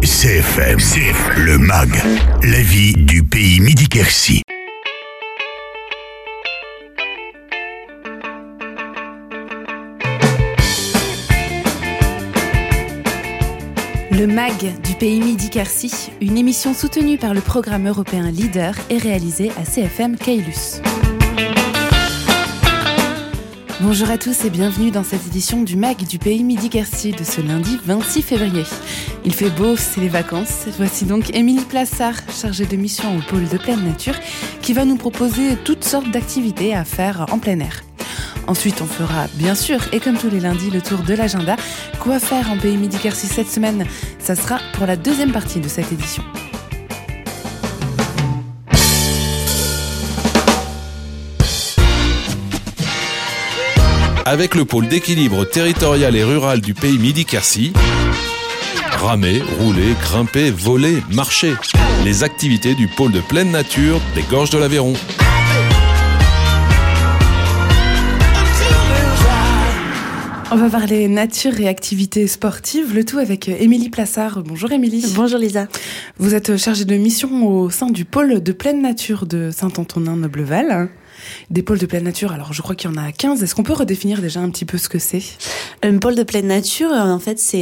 CFM, le MAG, la vie du pays Midi-Quercy. Le MAG du pays Midi-Quercy, une émission soutenue par le programme européen LEADER et réalisée à CFM Caylus. Bonjour à tous et bienvenue dans cette édition du MAG du pays Midi-Quercy de ce lundi 26 février. Il fait beau, c'est les vacances. Voici donc Émilie Plassard, chargée de mission au pôle de pleine nature, qui va nous proposer toutes sortes d'activités à faire en plein air. Ensuite, on fera, bien sûr, et comme tous les lundis, le tour de l'agenda. Quoi faire en pays Midi-Quercy cette semaine ? Ça sera pour la deuxième partie de cette édition. Avec le pôle d'équilibre territorial et rural du pays Midi-Quercy, ramer, rouler, grimper, voler, marcher. Les activités du pôle de pleine nature des Gorges de l'Aveyron. On va parler nature et activités sportives, le tout avec Émilie Plassard. Bonjour Émilie. Bonjour Lisa. Vous êtes chargée de mission au sein du pôle de pleine nature de Saint-Antonin-Nobleval. Des pôles de pleine nature, alors je crois qu'il y en a 15. Est-ce qu'on peut redéfinir déjà un petit peu ce que c'est ? Un pôle de pleine nature, en fait, c'est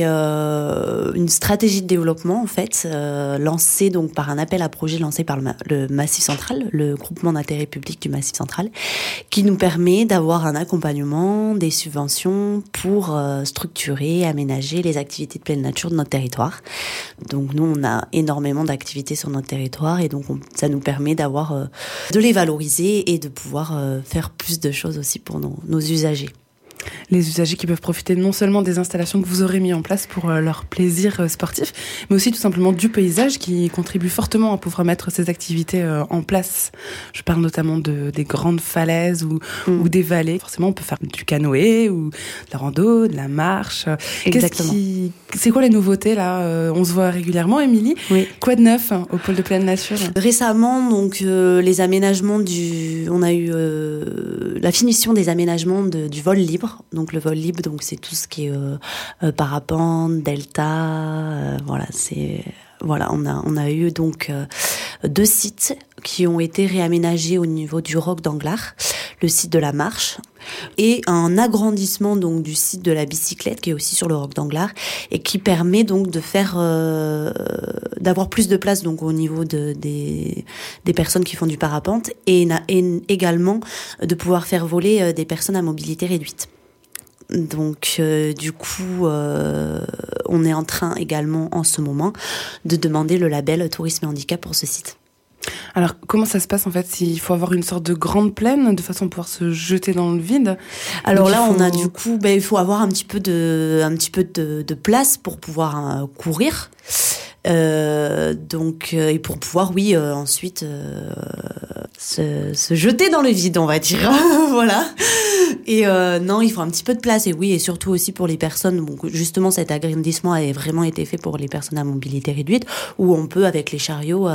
une stratégie de développement, en fait, lancée donc par un appel à projet lancé par le Massif Central, le groupement d'intérêt public du Massif Central, qui nous permet d'avoir un accompagnement, des subventions pour structurer, aménager les activités de pleine nature de notre territoire. Donc nous, on a énormément d'activités sur notre territoire et donc ça nous permet d'avoir de les valoriser et de pouvoir faire plus de choses aussi pour nos usagers. Les usagers qui peuvent profiter non seulement des installations que vous aurez mis en place pour leur plaisir sportif, mais aussi tout simplement du paysage qui contribue fortement à pouvoir mettre ces activités en place. Je parle notamment des grandes falaises ou des vallées. Forcément, on peut faire du canoë ou de la rando, de la marche. Exactement. C'est quoi les nouveautés là ? On se voit régulièrement, Émilie. Oui. Quoi de neuf au pôle de pleine nature ? Récemment, donc les aménagements on a eu la finition des aménagements du vol libre. Donc le vol libre, donc c'est tout ce qui est parapente, delta, voilà, on a eu donc 2 sites qui ont été réaménagés au niveau du Roc d'Anglars, le site de la marche, et un agrandissement donc du site de la bicyclette qui est aussi sur le Roc d'Anglars et qui permet donc de faire d'avoir plus de place donc au niveau des personnes qui font du parapente et également de pouvoir faire voler des personnes à mobilité réduite. Donc du coup on est en train également en ce moment de demander le label tourisme et handicap pour ce site. Alors, comment ça se passe en fait ? Il faut avoir une sorte de grande plaine de façon à pouvoir se jeter dans le vide. Alors là, on a du coup, il faut avoir un petit peu de place pour pouvoir courir. Donc, et pour pouvoir, ensuite se jeter dans le vide, on va dire. Voilà. Et non, il faut un petit peu de place. Et oui, et surtout aussi pour les personnes. Donc, justement, cet agrandissement a vraiment été fait pour les personnes à mobilité réduite, où on peut, avec les chariots,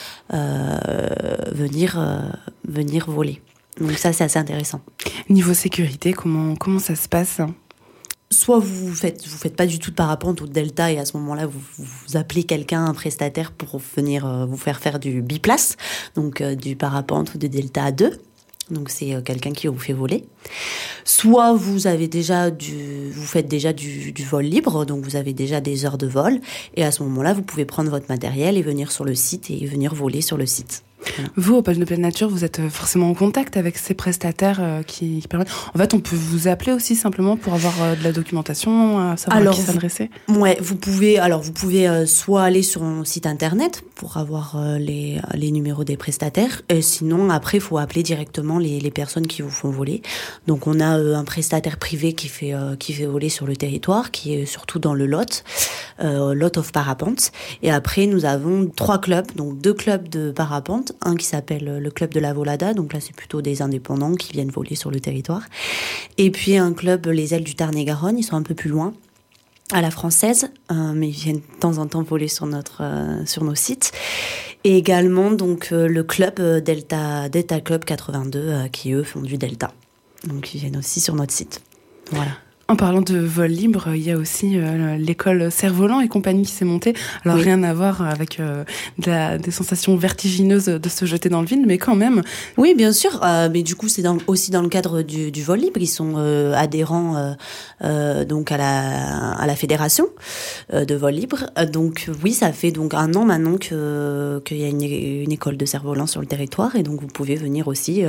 venir voler. Donc ça, c'est assez intéressant. Niveau sécurité, comment ça se passe ? Soit vous faites pas du tout de parapente ou de delta et à ce moment-là vous appelez quelqu'un, un prestataire pour venir vous faire du biplace, donc du parapente ou de delta à 2. Donc c'est quelqu'un qui vous fait voler. Soit vous faites déjà du vol libre, donc vous avez déjà des heures de vol et à ce moment-là vous pouvez prendre votre matériel et venir sur le site et venir voler sur le site. Voilà. Vous, au pôle de pleine nature, vous êtes forcément en contact avec ces prestataires qui permettent... En fait, on peut vous appeler aussi simplement pour avoir de la documentation, savoir à qui s'adresser. Ouais, vous pouvez soit aller sur un site internet pour avoir les numéros des prestataires. Et sinon, après, il faut appeler directement les personnes qui vous font voler. Donc, on a un prestataire privé qui fait voler sur le territoire, qui est surtout dans le Lot of Parapente. Et après, nous avons 3 clubs, donc 2 clubs de parapente. Un qui s'appelle le club de la Volada, donc là c'est plutôt des indépendants qui viennent voler sur le territoire. Et puis un club, les Ailes du Tarn-et-Garonne, ils sont un peu plus loin, à la française, mais ils viennent de temps en temps voler sur nos sites. Et également donc le club Delta Club 82 qui eux font du delta. Donc ils viennent aussi sur notre site. Voilà. En parlant de vol libre, il y a aussi l'école Cerf-Volant et compagnie qui s'est montée. Alors rien à voir avec des sensations vertigineuses de se jeter dans le vide, mais quand même. Oui, bien sûr. Mais du coup, c'est aussi dans le cadre du vol libre. Ils sont adhérents donc à la fédération de vol libre. Donc oui, ça fait donc 1 an maintenant qu'il y a une école de cerf-volant sur le territoire, et donc vous pouvez venir aussi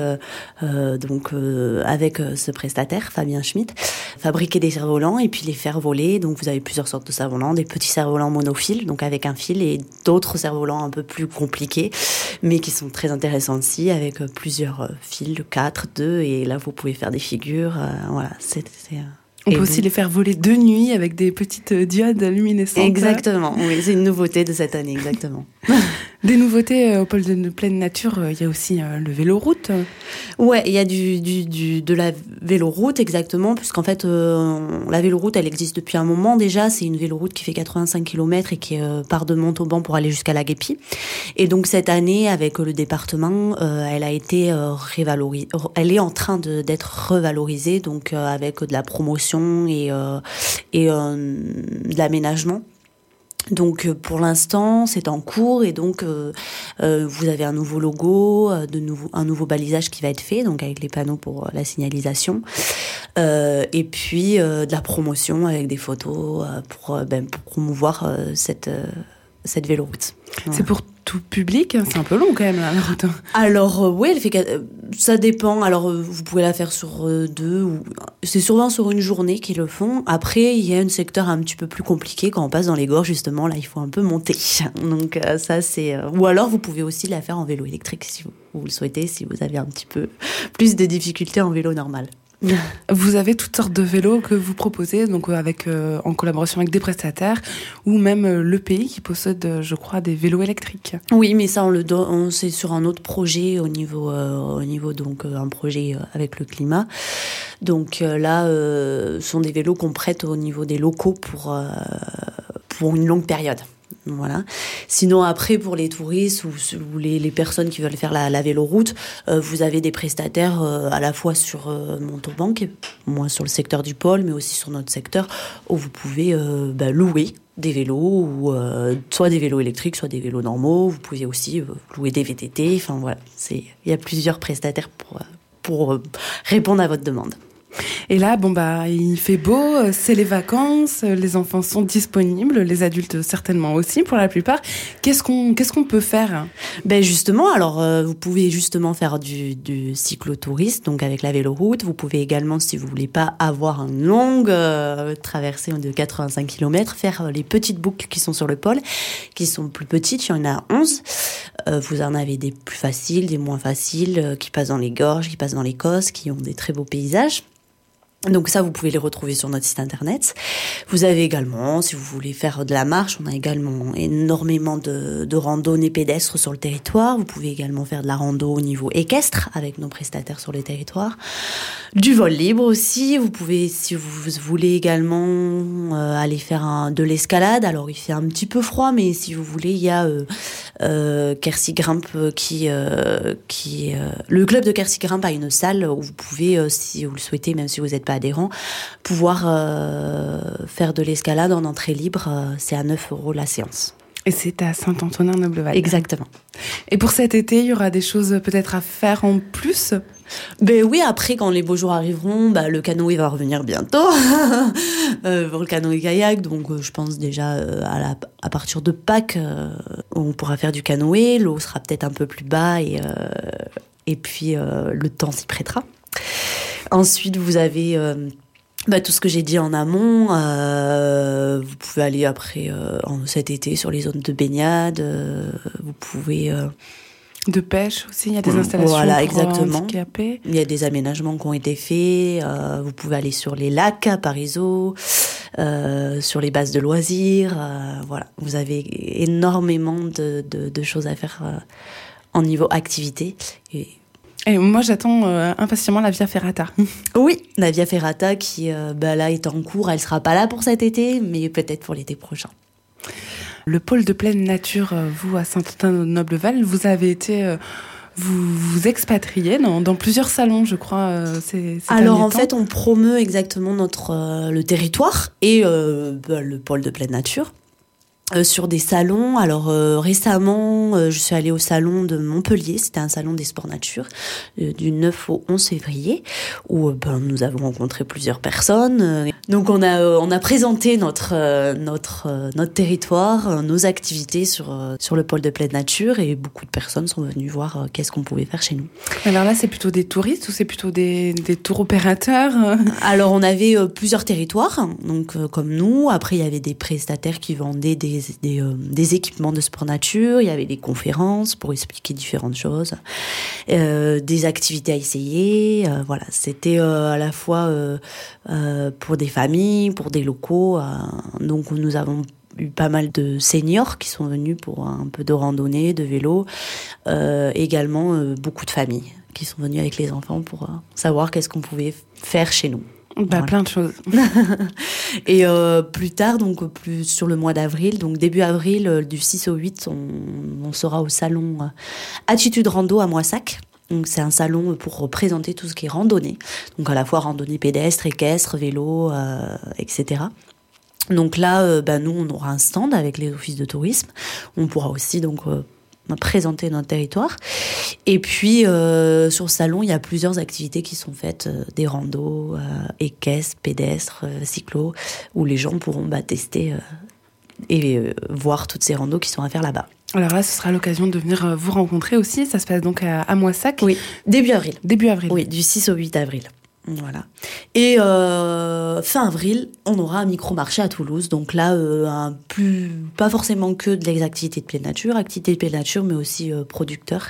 avec ce prestataire Fabien Schmitt fabriquer des cerfs-volants et puis les faire voler. Donc vous avez plusieurs sortes de cerfs-volants, des petits cerfs-volants monophiles, donc avec un fil, et d'autres cerfs-volants un peu plus compliqués, mais qui sont très intéressants aussi, avec plusieurs fils, 4, 2, et là vous pouvez faire des figures. Voilà, on peut aussi les faire voler de nuit avec des petites diodes luminescentes. Exactement, oui, c'est une nouveauté de cette année, exactement. Des nouveautés au pôle de pleine nature, il y a aussi le vélo-route. Ouais, il y a de la véloroute, exactement, puisqu'en fait, la véloroute, elle existe depuis un moment déjà. C'est une véloroute qui fait 85 km et qui part de Montauban pour aller jusqu'à la Guépie. Et donc, cette année, avec le département, elle a été révalorisée. Elle est en train d'être revalorisée, donc avec de la promotion et de l'aménagement. Donc pour l'instant c'est en cours, et donc vous avez un nouveau logo, un nouveau balisage qui va être fait, donc avec les panneaux pour la signalisation, et puis de la promotion avec des photos pour promouvoir cette véloroute. Voilà. C'est pour tout public, c'est un peu long quand même la route. Alors oui, ça dépend. Alors vous pouvez la faire sur 2 ou c'est souvent sur une journée qu'ils le font. Après il y a un secteur un petit peu plus compliqué quand on passe dans les gorges, justement là il faut un peu monter. Donc ça c'est ou alors vous pouvez aussi la faire en vélo électrique si vous le souhaitez, si vous avez un petit peu plus de difficultés en vélo normal. Vous avez toutes sortes de vélos que vous proposez, donc en collaboration avec des prestataires, ou même le pays qui possède, je crois, des vélos électriques. Oui, mais ça c'est sur un autre projet au niveau donc un projet avec le climat. Donc là, ce sont des vélos qu'on prête au niveau des locaux pour une longue période. Voilà. Sinon après pour les touristes ou les personnes qui veulent faire la véloroute, vous avez des prestataires à la fois sur Montauban, qui est moins sur le secteur du pôle, mais aussi sur notre secteur, où vous pouvez louer des vélos, ou soit des vélos électriques, soit des vélos normaux. Vous pouvez aussi louer des VTT. Enfin voilà, il y a plusieurs prestataires pour répondre à votre demande. Et là, il fait beau, c'est les vacances, les enfants sont disponibles, les adultes certainement aussi pour la plupart. Qu'est-ce qu'on peut faire ? Justement, alors vous pouvez justement faire du cyclotourisme, donc avec la véloroute. Vous pouvez également, si vous voulez pas avoir une longue traversée de 85 km, faire les petites boucles qui sont sur le pôle, qui sont plus petites. Il y en a 11. Vous en avez des plus faciles, des moins faciles, qui passent dans les gorges, qui passent dans les cosses, qui ont des très beaux paysages. Donc ça, vous pouvez les retrouver sur notre site internet. Vous avez également, si vous voulez faire de la marche, on a également énormément de randonnées pédestres sur le territoire. Vous pouvez également faire de la rando au niveau équestre avec nos prestataires sur le territoire. Du vol libre aussi. Vous pouvez, si vous voulez également aller faire de l'escalade. Alors il fait un petit peu froid, mais si vous voulez, il y a Quercy Grimpe le club de Quercy Grimpe a une salle où vous pouvez, si vous le souhaitez, même si vous n'êtes pas adhérent, pouvoir faire de l'escalade en entrée libre. C'est à 9 € la séance. Et c'est à Saint-Antonin-Noble-Val. Exactement. Et pour cet été, il y aura des choses peut-être à faire en plus ? Oui, après, quand les beaux jours arriveront, le canoë va revenir bientôt pour le canoë-kayak. Donc, je pense déjà à partir de Pâques, on pourra faire du canoë. L'eau sera peut-être un peu plus bas et puis le temps s'y prêtera. Ensuite, vous avez tout ce que j'ai dit en amont. Vous pouvez aller après cet été sur les zones de baignade. Vous pouvez de pêche aussi, il y a des installations exactement. Handicapés. Il y a des aménagements qui ont été faits. Vous pouvez aller sur les lacs à Parisot, sur les bases de loisirs. Voilà, vous avez énormément de choses à faire en niveau activité. Et moi, j'attends impatiemment la Via Ferrata. Oui, la Via Ferrata qui là est en cours. Elle sera pas là pour cet été, mais peut-être pour l'été prochain. Le pôle de pleine nature, vous, à Saint-Antonin-Noble-Val, vous avez été vous expatriez dans plusieurs salons, je crois. Alors en fait, on promeut exactement le territoire et le pôle de pleine nature. Sur des salons. Alors récemment, je suis allée au salon de Montpellier, c'était un salon des sports nature, du 9 au 11 février, où nous avons rencontré plusieurs personnes. Donc on a présenté notre territoire, nos activités sur le pôle de pleine nature, et beaucoup de personnes sont venues voir qu'est-ce qu'on pouvait faire chez nous. Alors là, c'est plutôt des touristes ou c'est plutôt des tours opérateurs? Alors on avait plusieurs territoires, donc comme nous. Après, il y avait des prestataires qui vendaient des équipements de sport nature, il y avait des conférences pour expliquer différentes choses, des activités à essayer, voilà, c'était à la fois pour des familles, pour des locaux, donc nous avons eu pas mal de seniors qui sont venus pour un peu de randonnée, de vélo, également beaucoup de familles qui sont venues avec les enfants pour savoir qu'est-ce qu'on pouvait faire chez nous. Voilà. Plein de choses. Et plus tard, donc plus sur le mois d'avril, donc début avril, du 6 au 8, on sera au salon Attitude Rando à Moissac. Donc c'est un salon pour présenter tout ce qui est randonnée. Donc à la fois randonnée pédestre, équestre, vélo, etc. Donc là, nous, on aura un stand avec les offices de tourisme. On pourra aussi donc présenter notre territoire. Et puis sur le salon, il y a plusieurs activités qui sont faites, des randos, équestres, pédestres, cyclos, où les gens pourront tester et voir toutes ces randos qui sont à faire là-bas. Alors là, ce sera l'occasion de venir vous rencontrer aussi. Ça se passe donc à Moissac. Oui, début avril. Début avril. Oui, du 6 au 8 avril. Voilà. Et fin avril, on aura un micro-marché à Toulouse. Donc là, pas forcément que des activités de pleine nature, mais aussi producteurs.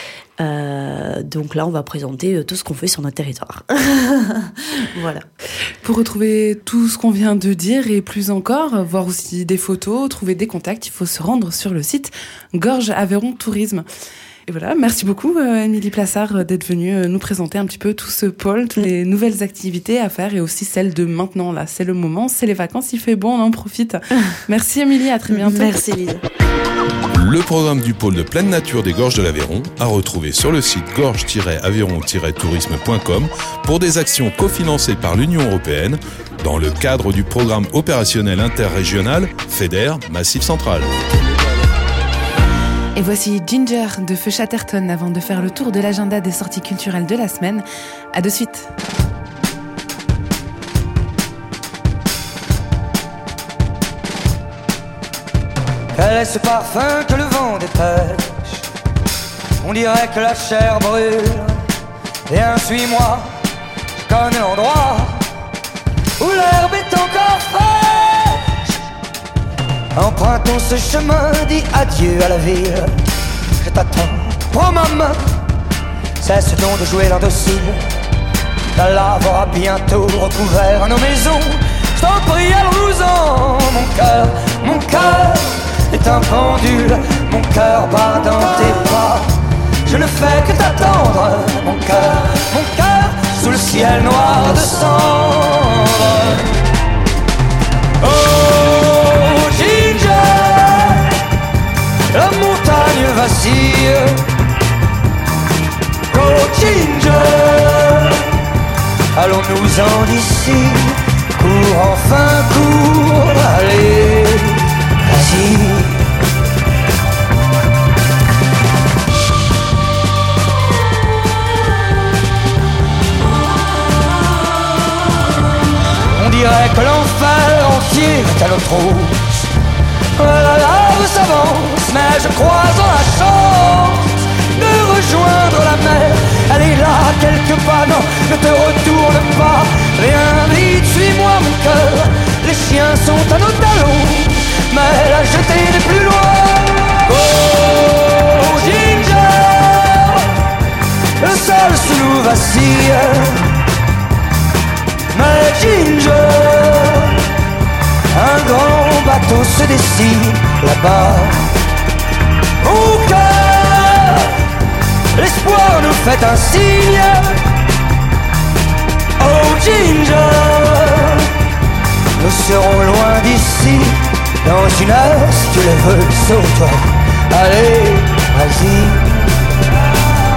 Donc là, on va présenter tout ce qu'on fait sur notre territoire. Voilà. Pour retrouver tout ce qu'on vient de dire et plus encore, voir aussi des photos, trouver des contacts, il faut se rendre sur le site Gorge Aveyron Tourisme. Et voilà, merci beaucoup Émilie Plassard d'être venue nous présenter un petit peu tout ce pôle, toutes les nouvelles activités à faire et aussi celles de maintenant. Là, c'est le moment, c'est les vacances, il fait bon, on en profite. Merci Émilie, à très bientôt. Merci Lise. Le programme du pôle de pleine nature des Gorges de l'Aveyron à retrouver sur le site gorge-aveyron-tourisme.com pour des actions cofinancées par l'Union européenne dans le cadre du programme opérationnel interrégional FEDER Massif Central. Et voici Ginger de Feu Chatterton avant de faire le tour de l'agenda des sorties culturelles de la semaine. À de suite. Quel est ce parfum que le vent dépêche? On dirait que la chair brûle. Viens, suis-moi, je connais l'endroit où l'herbe est encore fraîche. Empruntons ce chemin, dis adieu à la ville. Je t'attends, prends ma main. Cesse donc de jouer l'indocile. La lave aura bientôt recouvert nos maisons. Je t'en prie, allons-en. Mon cœur est un pendule. Mon cœur bat dans tes bras. Je ne fais que t'attendre. Mon cœur, sous le ciel noir de cendre. Oh Ginger, la montagne vacille. Oh Ginger, allons-nous-en d'ici. Cours enfin, cours, allez, vas-y. On dirait que l'enfer entier est à notre trousse. La lave s'avance, mais je crois en la chance de rejoindre la mer. Elle est là, quelque part, non, ne te retourne pas. Viens vite, suis-moi mon cœur. Les chiens sont à nos talons, mais la jetée n'est plus loin. Oh Ginger, le sol sous nous vacille. Mais Ginger, un grand bateau se dessine là-bas. Au cœur, l'espoir nous fait un signe. Oh Ginger, nous serons loin d'ici. Dans une heure, si tu le veux, sauve-toi. Allez, vas-y.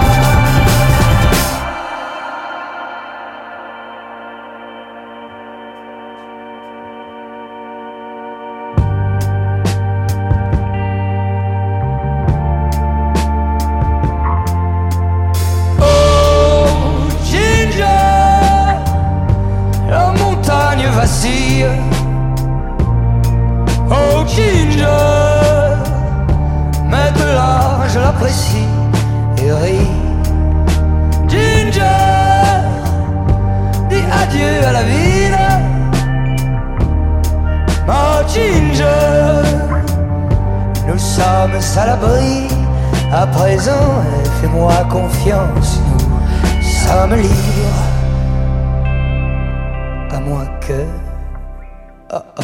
gentille. Oh Ginger, mais de là je l'apprécie et ris. Ginger, dis adieu à la ville. Ma Ginger, nous sommes à l'abri. À présent, fais-moi confiance, nous sommes libres. À moins que... Oh oh.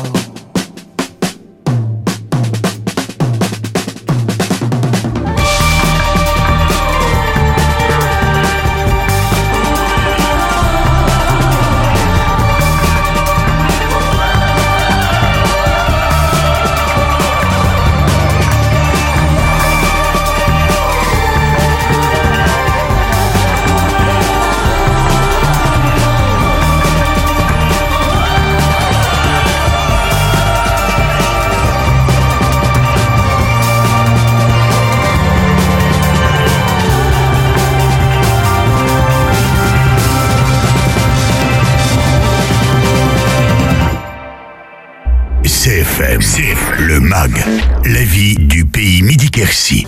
CFM, le MAG, la vie du pays Midi-Quercy.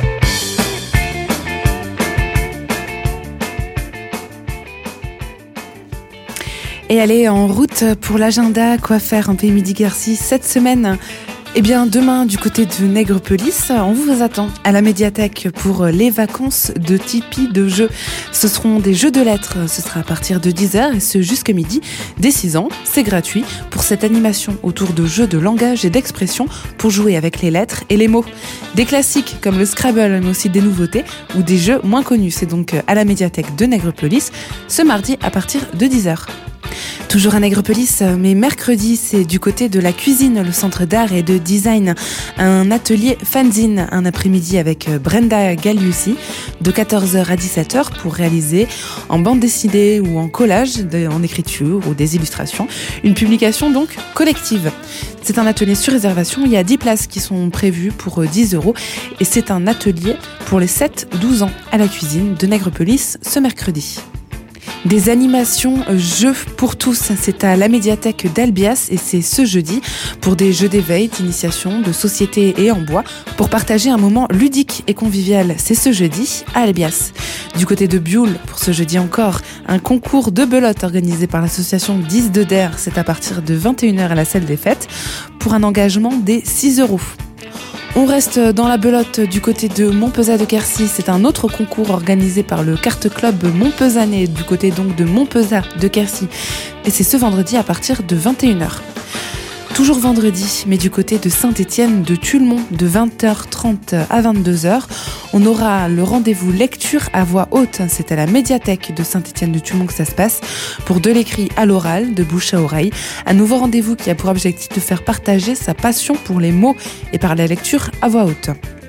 Et allez, en route pour l'agenda, quoi faire en pays Midi-Quercy cette semaine? Eh bien, demain, du côté de Nègrepelisse, on vous attend à la médiathèque pour les vacances de Tipeee de jeux. Ce seront des jeux de lettres. Ce sera à partir de 10h et ce jusqu'à midi. Dès 6 ans, c'est gratuit pour cette animation autour de jeux de langage et d'expression pour jouer avec les lettres et les mots. Des classiques comme le Scrabble, mais aussi des nouveautés ou des jeux moins connus. C'est donc à la médiathèque de Nègrepelisse ce mardi à partir de 10h. Toujours à Nègrepelisse, mais mercredi, c'est du côté de la cuisine, le centre d'art et de design. Un atelier fanzine, un après-midi avec Brenda Galliussi, de 14h à 17h pour réaliser en bande dessinée ou en collage, en écriture ou des illustrations, une publication donc collective. C'est un atelier sur réservation, il y a 10 places qui sont prévues pour 10€ et c'est un atelier pour les 7-12 ans à la cuisine de Nègrepelisse ce mercredi. Des animations jeux pour tous, c'est à la médiathèque d'Albias et c'est ce jeudi pour des jeux d'éveil, d'initiation, de société et en bois pour partager un moment ludique et convivial. C'est ce jeudi à Albias. Du côté de Bioul, pour ce jeudi encore, un concours de belote organisé par l'association 10 de Der, c'est à partir de 21h à la salle des fêtes pour un engagement des 6€. On reste dans la belote du côté de Montpezat de Quercy. C'est un autre concours organisé par le Carte Club Montpezanais du côté donc de Montpezat de Quercy. Et c'est ce vendredi à partir de 21h. Toujours vendredi, mais du côté de Saint-Étienne de Tulmont, de 20h30 à 22h, on aura le rendez-vous lecture à voix haute. C'est à la médiathèque de Saint-Étienne de Tulmont que ça se passe, pour de l'écrit à l'oral, de bouche à oreille. Un nouveau rendez-vous qui a pour objectif de faire partager sa passion pour les mots et par la lecture à voix haute.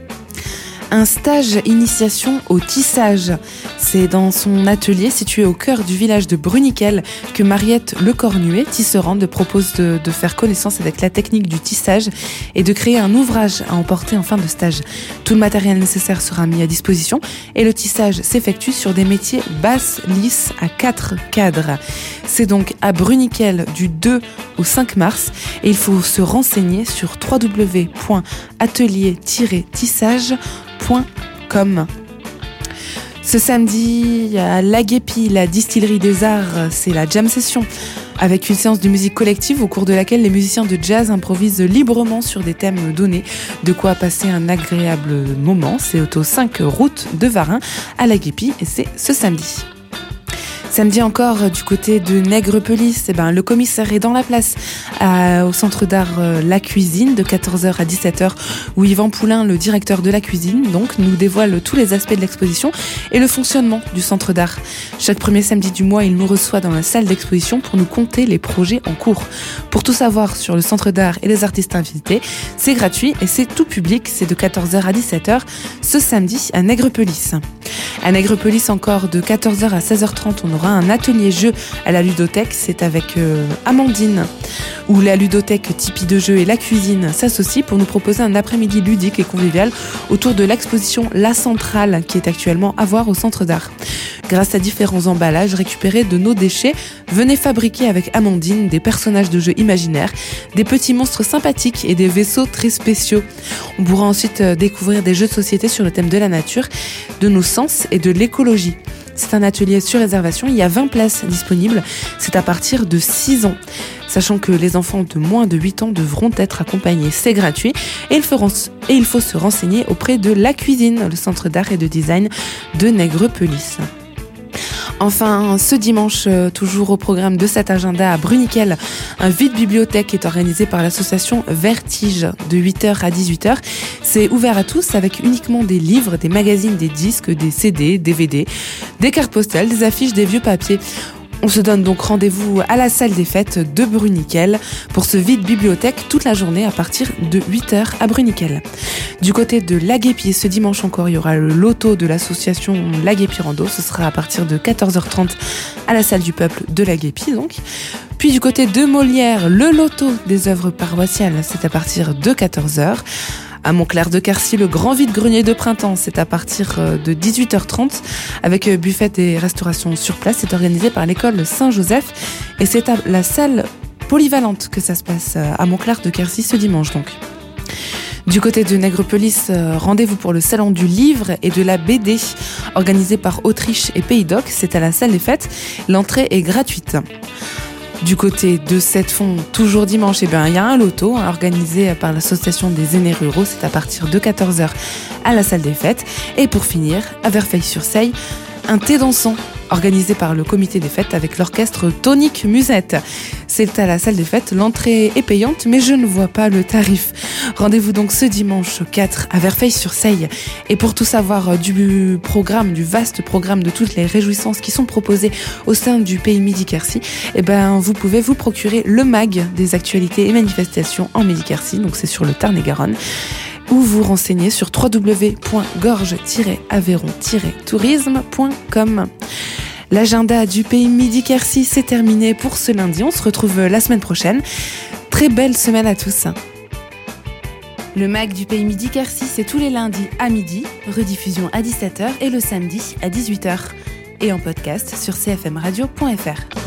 Un stage initiation au tissage. C'est dans son atelier situé au cœur du village de Bruniquel que Mariette Lecornuet, tisserande, propose de faire connaissance avec la technique du tissage et de créer un ouvrage à emporter en fin de stage. Tout le matériel nécessaire sera mis à disposition et le tissage s'effectue sur des métiers basses, lisses à 4 cadres. C'est donc à Bruniquel du 2 au 5 mars et il faut se renseigner sur www.atelier-tissage.com. Ce samedi, à l'Aguépi, la distillerie des arts, c'est la jam session, avec une séance de musique collective au cours de laquelle les musiciens de jazz improvisent librement sur des thèmes donnés. De quoi passer un agréable moment. C'est au 5 route de Varin, à l'Aguépi, et c'est ce samedi. Samedi encore, du côté de Nègrepelisse, le commissaire est dans la place au centre d'art La Cuisine de 14h à 17h où Yvan Poulain, le directeur de la cuisine, donc, nous dévoile tous les aspects de l'exposition et le fonctionnement du centre d'art. Chaque premier samedi du mois, il nous reçoit dans la salle d'exposition pour nous conter les projets en cours. Pour tout savoir sur le centre d'art et les artistes invités, c'est gratuit et c'est tout public, c'est de 14h à 17h ce samedi à Nègrepelisse. À Nègrepelisse encore, de 14h à 16h30, on aura un atelier jeu à la ludothèque, c'est avec Amandine, où la ludothèque Tipeee de jeu et la cuisine s'associent pour nous proposer un après-midi ludique et convivial autour de l'exposition La Centrale, qui est actuellement à voir au Centre d'Art. Grâce à différents emballages récupérés de nos déchets, venez fabriquer avec Amandine des personnages de jeux imaginaires, des petits monstres sympathiques et des vaisseaux très spéciaux. On pourra ensuite découvrir des jeux de société sur le thème de la nature, de nos sens et de l'écologie. C'est un atelier sur réservation, il y a 20 places disponibles, c'est à partir de 6 ans. Sachant que les enfants de moins de 8 ans devront être accompagnés, c'est gratuit et il faut se renseigner auprès de La Cuisine, le centre d'art et de design de Nègrepelisse. Enfin, ce dimanche, toujours au programme de cet agenda à Bruniquel, un vide-bibliothèque est organisé par l'association Vertige de 8h à 18h. C'est ouvert à tous avec uniquement des livres, des magazines, des disques, des CD, DVD, des cartes postales, des affiches, des vieux papiers. On se donne donc rendez-vous à la salle des fêtes de Bruniquel pour ce vide-bibliothèque toute la journée à partir de 8h à Bruniquel. Du côté de Laguépi, ce dimanche encore, il y aura le loto de l'association Laguépi Rando. Ce sera à partir de 14h30 à la salle du peuple de Laguépi donc. Puis du côté de Molière, le loto des œuvres paroissiales, c'est à partir de 14h. À Montclair-de-Quercy, le grand vide-grenier de printemps, c'est à partir de 18h30 avec buffet et restauration sur place. C'est organisé par l'école Saint-Joseph et c'est à la salle polyvalente que ça se passe à Montclair-de-Quercy ce dimanche donc. Du côté de Nègrepelisse, rendez-vous pour le salon du livre et de la BD organisé par Autriche et Pays d'Oc. C'est à la salle des fêtes. L'entrée est gratuite. Du côté de Sept-Fonds, toujours dimanche, il y a un loto organisé par l'association des aînés ruraux. C'est à partir de 14h à la salle des fêtes. Et pour finir, à Verfeil-sur-Seille, un thé dansant organisé par le comité des fêtes avec l'orchestre Tonique Musette. C'est à la salle des fêtes, l'entrée est payante mais je ne vois pas le tarif. Rendez-vous donc ce dimanche 4 à Verfeil-sur-Seille. Et pour tout savoir du vaste programme de toutes les réjouissances qui sont proposées au sein du Pays Midi-Quercy, vous pouvez vous procurer le mag des actualités et manifestations en Midi-Quercy, donc c'est sur le Tarn-et-Garonne, ou vous renseigner sur www.gorge-aveyron-tourisme.com. L'agenda du Pays Midi-Quercy, c'est terminé pour ce lundi. On se retrouve la semaine prochaine. Très belle semaine à tous. Le MAG du Pays Midi-Quercy, c'est tous les lundis à midi, rediffusion à 17h et le samedi à 18h. Et en podcast sur cfmradio.fr.